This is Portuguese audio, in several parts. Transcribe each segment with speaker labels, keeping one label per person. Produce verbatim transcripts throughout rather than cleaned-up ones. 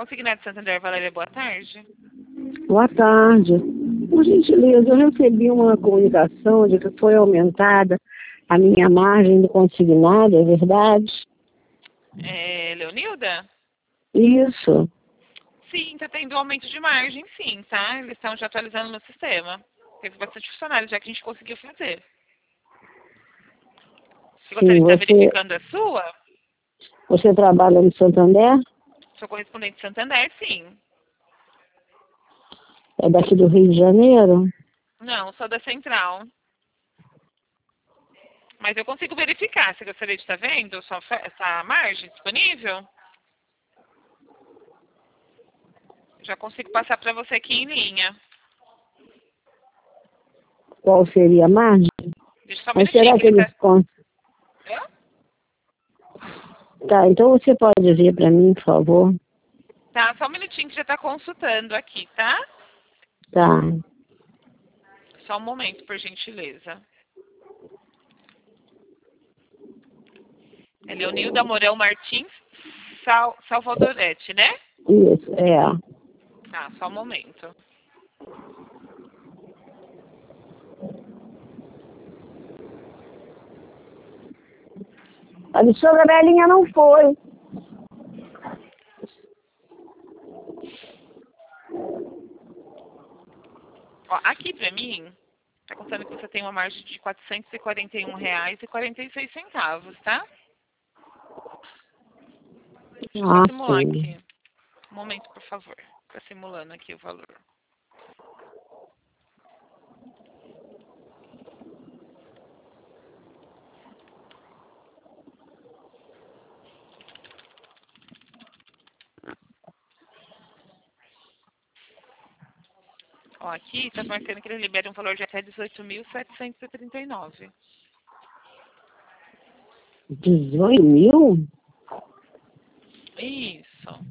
Speaker 1: Consignado Santander, Valéria, boa tarde.
Speaker 2: Boa tarde. Por gentileza, eu recebi uma comunicação de que foi aumentada a minha margem do consignado, é verdade?
Speaker 1: É, Leonilda?
Speaker 2: Isso.
Speaker 1: Sim, tá tendo aumento de margem, sim, tá? Eles estão já atualizando no sistema. Teve bastante funcionário, já que a gente conseguiu fazer. Você gostaria
Speaker 2: Sim,
Speaker 1: de estar
Speaker 2: você,
Speaker 1: verificando a sua?
Speaker 2: você trabalha no Santander?
Speaker 1: Sou correspondente Santander, sim.
Speaker 2: É daqui do Rio de Janeiro?
Speaker 1: Não, sou da Central. Mas eu consigo verificar. Você gostaria de estar vendo sua ofe- essa margem disponível? Já consigo passar para você aqui em linha.
Speaker 2: Qual seria a margem?
Speaker 1: Deixa só um
Speaker 2: Mas
Speaker 1: minutinho
Speaker 2: será
Speaker 1: que
Speaker 2: que
Speaker 1: ele
Speaker 2: eles...
Speaker 1: tá...
Speaker 2: con-
Speaker 1: Hã?
Speaker 2: Tá, então você pode ver para mim, por favor?
Speaker 1: Tá, só um minutinho que já está consultando aqui, tá?
Speaker 2: Tá.
Speaker 1: Só um momento, por gentileza. É Leonilda Mourão Martins Sal Salvadorete, né?
Speaker 2: Isso, é.
Speaker 1: Tá, só um momento.
Speaker 2: A Alexandra Belinha não foi.
Speaker 1: Ó, aqui pra mim, tá contando que você tem uma margem de quatrocentos e quarenta e um reais e quarenta e seis centavos, tá? Deixa eu só
Speaker 2: Ah,
Speaker 1: simular
Speaker 2: sim.
Speaker 1: aqui. Um momento, por favor. Tá simulando aqui o valor. Ó, aqui tá marcando que ele libera um valor de até dezoito mil setecentos e trinta e nove.
Speaker 2: dezoito mil?
Speaker 1: Isso.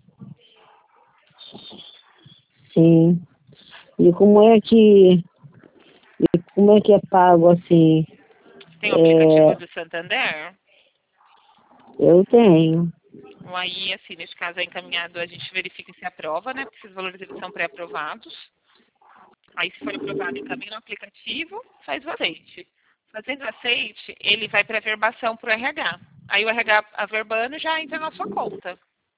Speaker 2: Sim. E como é que... E como é que é pago assim?
Speaker 1: Tem o aplicativo
Speaker 2: É,
Speaker 1: do Santander?
Speaker 2: eu tenho.
Speaker 1: Então, aí, assim, nesse caso é encaminhado, a gente verifica se aprova, né? Porque esses valores eles são pré-aprovados. Aí, se for aprovado, encaminha no aplicativo, faz o aceite. Fazendo o aceite, ele vai para a verbação para o R H. Aí o R H averbando já entra na sua conta.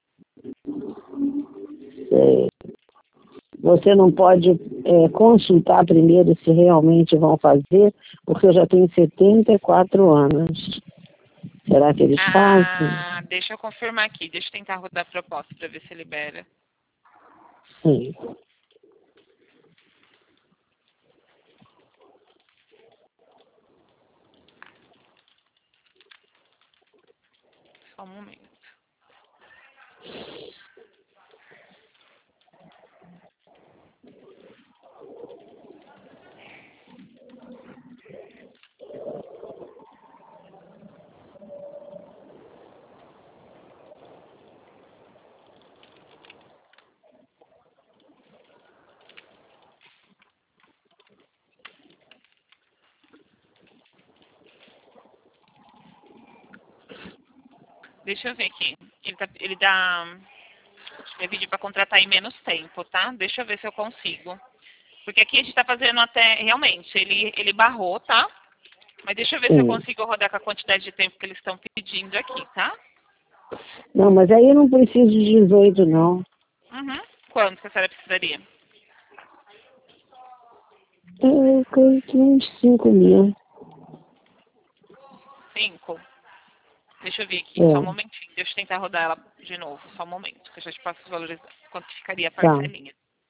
Speaker 2: É, você não pode é, consultar primeiro se realmente vão fazer, porque eu já tenho setenta e quatro anos. Será que eles fazem?
Speaker 1: Ah, deixa eu confirmar aqui. Deixa eu tentar rodar a proposta para ver se libera.
Speaker 2: Sim.
Speaker 1: Só um momento. Deixa eu ver aqui. Ele, tá, ele dá... É vídeo para contratar em menos tempo, tá? Deixa eu ver se eu consigo. Porque aqui a gente está fazendo até... Realmente, ele, ele barrou, tá? Mas deixa eu ver se eu
Speaker 2: Sim.
Speaker 1: consigo rodar com a quantidade de tempo que eles estão pedindo aqui, tá?
Speaker 2: Não, mas aí eu não preciso de dezoito, não.
Speaker 1: Uhum. Quanto que a senhora precisaria?
Speaker 2: Eu creio que uns cinco mil.
Speaker 1: Cinco. Deixa eu ver aqui, só um
Speaker 2: É,
Speaker 1: momentinho. Deixa eu tentar rodar ela de novo, só um momento. Que eu já te passo os valores, quanto ficaria a
Speaker 2: tá.
Speaker 1: parcelinha.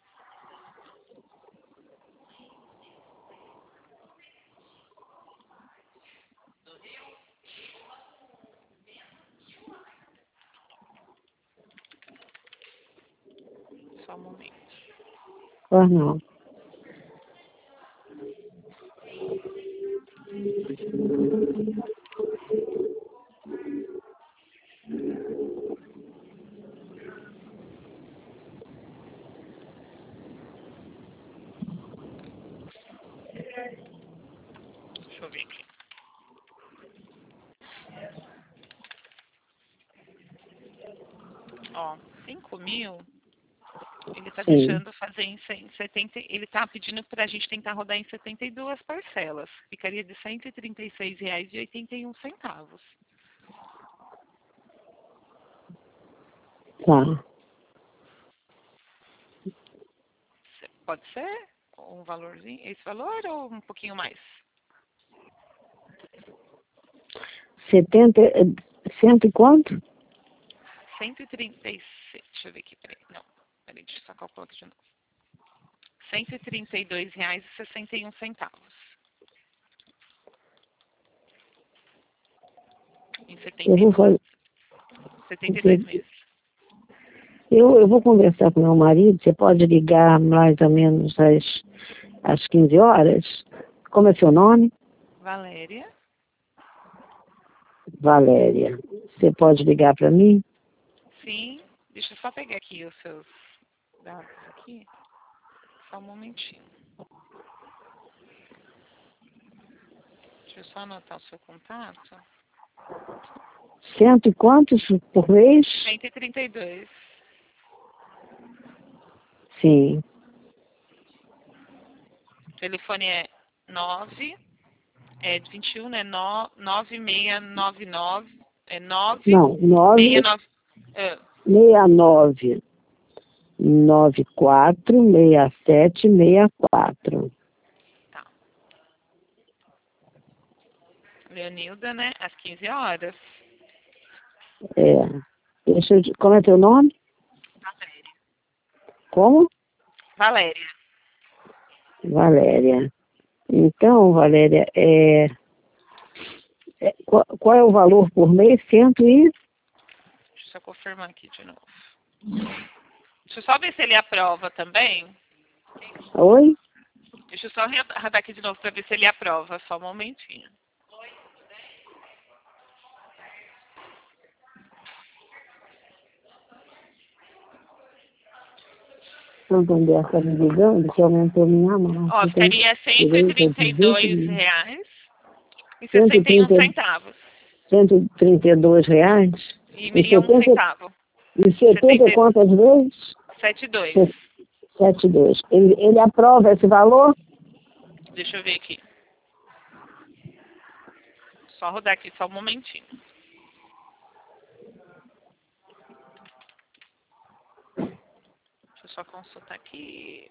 Speaker 1: Só um momento.
Speaker 2: Pois não.
Speaker 1: Deixa eu ver aqui. Ó, cinco mil. Ele está
Speaker 2: Sim.
Speaker 1: deixando fazer em cem- setenta, ele está pedindo para a gente tentar rodar em setenta e duas parcelas. Ficaria de cento e trinta e seis reais e oitenta e um centavos.
Speaker 2: Tá.
Speaker 1: Pode ser um valorzinho, esse valor ou um pouquinho mais?
Speaker 2: setenta, cento e quanto?
Speaker 1: cento e trinta e seis, deixa eu ver aqui, peraí. Não, peraí, deixa eu só calcular aqui de novo. cento e trinta e dois reais e sessenta e um centavos. Em
Speaker 2: Eu vou
Speaker 1: setenta e dois,
Speaker 2: fazer.
Speaker 1: setenta e dois meses.
Speaker 2: Eu, eu vou conversar com meu marido. Você pode ligar mais ou menos às, às quinze horas? Como é seu nome?
Speaker 1: Valéria.
Speaker 2: Valéria. Você pode ligar para mim?
Speaker 1: Sim. Deixa eu só pegar aqui os seus dados aqui. Só um momentinho. Deixa eu só anotar o seu contato.
Speaker 2: Cento e quantos por mês?
Speaker 1: cento e trinta e dois.
Speaker 2: Sim.
Speaker 1: O telefone é nove, é vinte e um, né? No- nove seis nove nove, é nove
Speaker 2: Não, nove
Speaker 1: seis nove, é,
Speaker 2: seis nove nove quatro seis sete seis quatro.
Speaker 1: tá. Leonilda, né? Às quinze horas.
Speaker 2: É. Deixa eu, como é teu nome?
Speaker 1: Valéria.
Speaker 2: Como?
Speaker 1: Valéria.
Speaker 2: Valéria. Então, Valéria, é, é, qual, qual é o valor por mês? Cento e...
Speaker 1: Deixa eu só confirmar aqui de novo. Deixa eu só ver se ele aprova também.
Speaker 2: Oi?
Speaker 1: Deixa eu só rodar aqui de novo para ver se ele aprova. Só um momentinho.
Speaker 2: Santander está me ligando que aumentou minha
Speaker 1: Ó,
Speaker 2: marca. Tem
Speaker 1: ficaria cento e
Speaker 2: direito a
Speaker 1: trinta e
Speaker 2: dezoito
Speaker 1: dois
Speaker 2: mil.
Speaker 1: reais e
Speaker 2: cento e
Speaker 1: sessenta e um
Speaker 2: trinta
Speaker 1: centavos.
Speaker 2: cento e trinta e dois reais?
Speaker 1: E,
Speaker 2: E
Speaker 1: e um
Speaker 2: setenta
Speaker 1: centavo.
Speaker 2: e
Speaker 1: E
Speaker 2: setenta e
Speaker 1: setenta
Speaker 2: quantas vezes?
Speaker 1: e dois.
Speaker 2: Sete dois. Ele, ele aprova esse valor?
Speaker 1: Deixa eu ver aqui. Só rodar aqui, só um momentinho. Deixa eu só consultar aqui.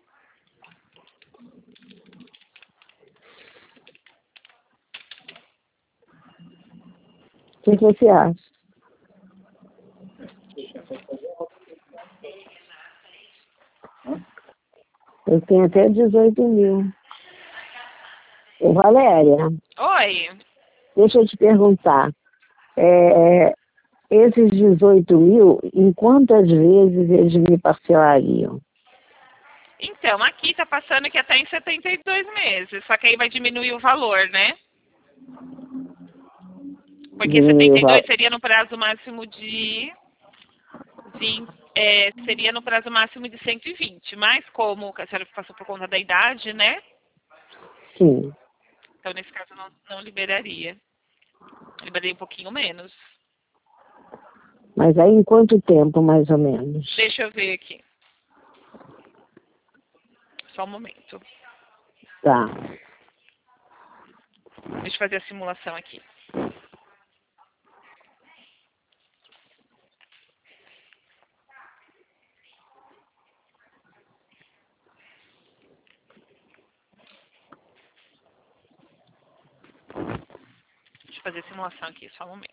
Speaker 2: O que que você acha? Eu tenho até dezoito mil. Ô, Valéria,
Speaker 1: Oi.
Speaker 2: deixa eu te perguntar. É, esses dezoito mil, em quantas vezes eles me parcelariam?
Speaker 1: Então, aqui tá passando que até em setenta e dois meses. Só que aí vai diminuir o valor, né? Porque
Speaker 2: Diminuir
Speaker 1: setenta
Speaker 2: o
Speaker 1: e dois
Speaker 2: valor?
Speaker 1: seria no prazo máximo de vinte, é, seria no prazo máximo de cento e vinte. Mas como a senhora passou por conta da idade, né?
Speaker 2: Sim.
Speaker 1: Então, nesse caso, não, não liberaria. Liberaria um pouquinho menos.
Speaker 2: Mas aí em quanto tempo, mais ou menos?
Speaker 1: Deixa eu ver aqui. Só um momento.
Speaker 2: Tá.
Speaker 1: Deixa eu fazer a simulação aqui. Deixa eu fazer a simulação aqui, só um momento.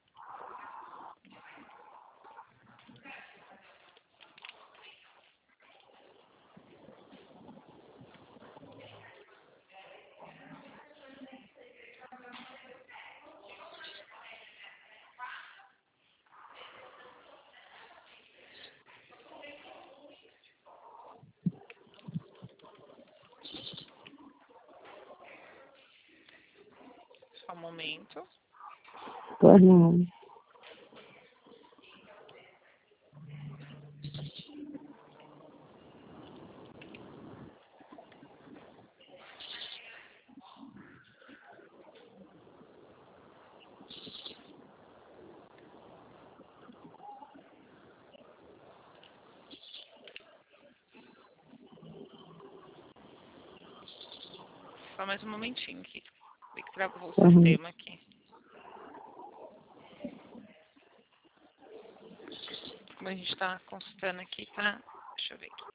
Speaker 1: Só um momento.
Speaker 2: Pois não.
Speaker 1: Só mais um momentinho aqui. Tem que travou o
Speaker 2: Uhum.
Speaker 1: sistema aqui. Como a gente está consultando aqui, tá? Deixa eu ver aqui.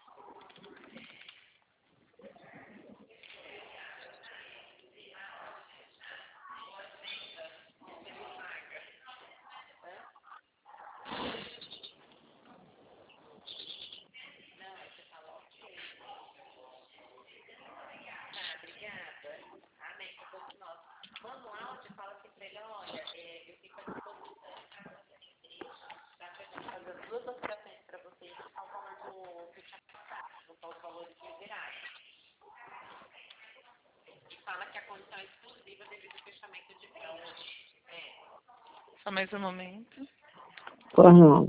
Speaker 1: Só mais um momento.
Speaker 2: Pois não.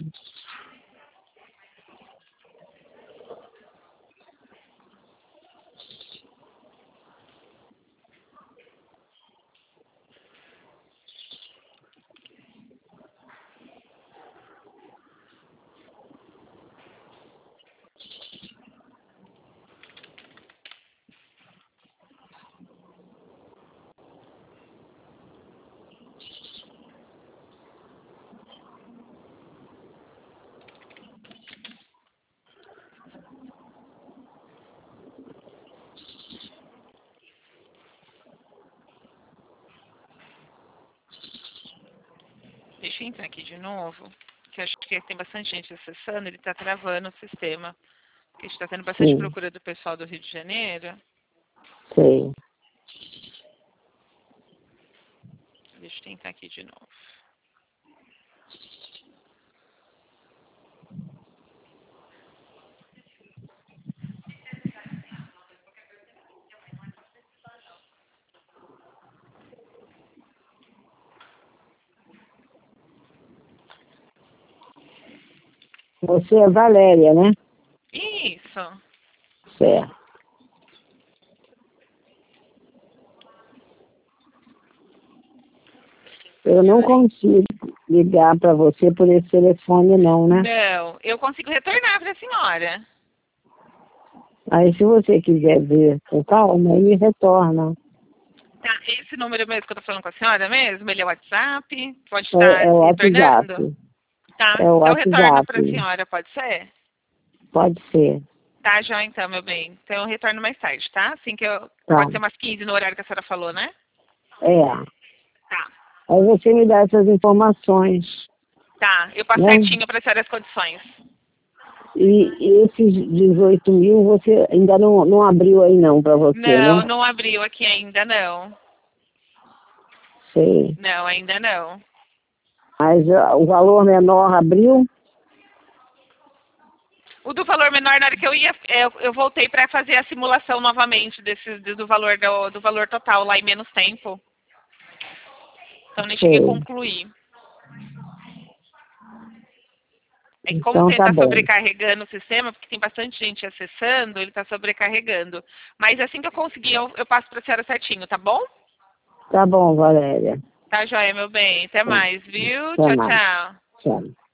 Speaker 1: Deixa eu entrar aqui de novo, que eu acho que tem bastante gente acessando, ele está travando o sistema. Porque a gente está tendo bastante
Speaker 2: Sim,
Speaker 1: procura do pessoal do Rio de Janeiro.
Speaker 2: sei.
Speaker 1: Deixa eu tentar aqui de novo.
Speaker 2: Você é Valéria, né?
Speaker 1: Isso.
Speaker 2: Certo. Eu não consigo ligar para você por esse telefone, não, né?
Speaker 1: Não, eu consigo retornar para a senhora.
Speaker 2: Aí, se você quiser ver com calma, aí retorna.
Speaker 1: Tá, esse número mesmo que eu tô falando com a senhora mesmo, ele é WhatsApp? Pode
Speaker 2: É,
Speaker 1: estar
Speaker 2: é o
Speaker 1: retornando?
Speaker 2: WhatsApp.
Speaker 1: Tá,
Speaker 2: É o
Speaker 1: então eu retorno para a
Speaker 2: WhatsApp.
Speaker 1: senhora, pode ser?
Speaker 2: Pode ser.
Speaker 1: Tá, já então, meu bem. Então eu retorno mais tarde, tá? Assim que eu...
Speaker 2: Tá.
Speaker 1: Pode ser umas quinze no horário que a senhora falou, né?
Speaker 2: É.
Speaker 1: Tá.
Speaker 2: Aí você me dá essas informações,
Speaker 1: Tá, eu passo
Speaker 2: né?
Speaker 1: certinho para a senhora as condições.
Speaker 2: E, e esses dezoito mil você ainda não, não abriu aí não para você,
Speaker 1: Não,
Speaker 2: né?
Speaker 1: não abriu aqui ainda, não.
Speaker 2: Sei.
Speaker 1: Não, ainda não.
Speaker 2: Mas ah, o valor menor abriu?
Speaker 1: O do valor menor, na hora que eu ia, eu, eu voltei para fazer a simulação novamente desse, do, do valor do, do valor total lá em menos tempo. Então nem cheguei a
Speaker 2: Sei.
Speaker 1: concluir. É que como
Speaker 2: Então
Speaker 1: você
Speaker 2: tá
Speaker 1: está
Speaker 2: bom.
Speaker 1: sobrecarregando o sistema, porque tem bastante gente acessando, ele está sobrecarregando. Mas assim que eu conseguir, eu, eu passo para a senhora certinho, tá bom?
Speaker 2: Tá bom, Valéria.
Speaker 1: Tá, joia, meu bem. Até
Speaker 2: Tá.
Speaker 1: mais, viu?
Speaker 2: Até
Speaker 1: Tchau,
Speaker 2: mais.
Speaker 1: tchau.
Speaker 2: Tchau.